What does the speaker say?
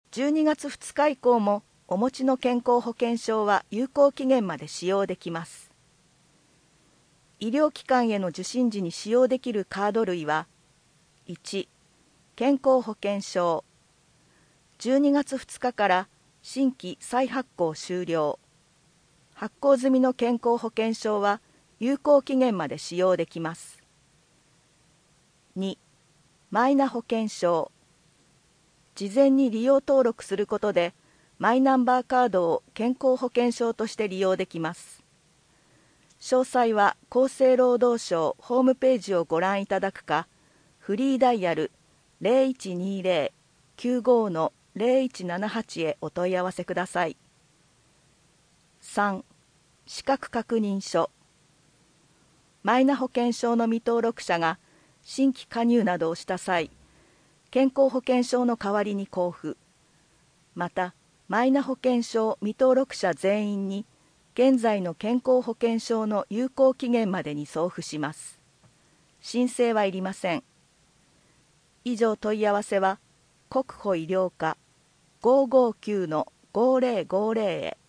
12月2日以降もお持ちの健康保険証は有効期限まで使用できます。医療機関への受診時に使用できるカード類は、1、健康保険証。12月2日から新規再発行終了。発行済みの健康保険証は有効期限まで使用できます。2、マイナ保険証。事前に利用登録することで、マイナンバーカードを健康保険証として利用できます。詳細は厚生労働省ホームページをご覧いただくか、フリーダイヤル 0120-95-0178 へお問い合わせください。3、資格確認書。マイナ保険証の未登録者が新規加入などをした際、健康保険証の代わりに交付。また、マイナ保険証未登録者全員に、現在の健康保険証の有効期限までに送付します。申請はいりません。以上問い合わせは、国保医療課559-5050へ。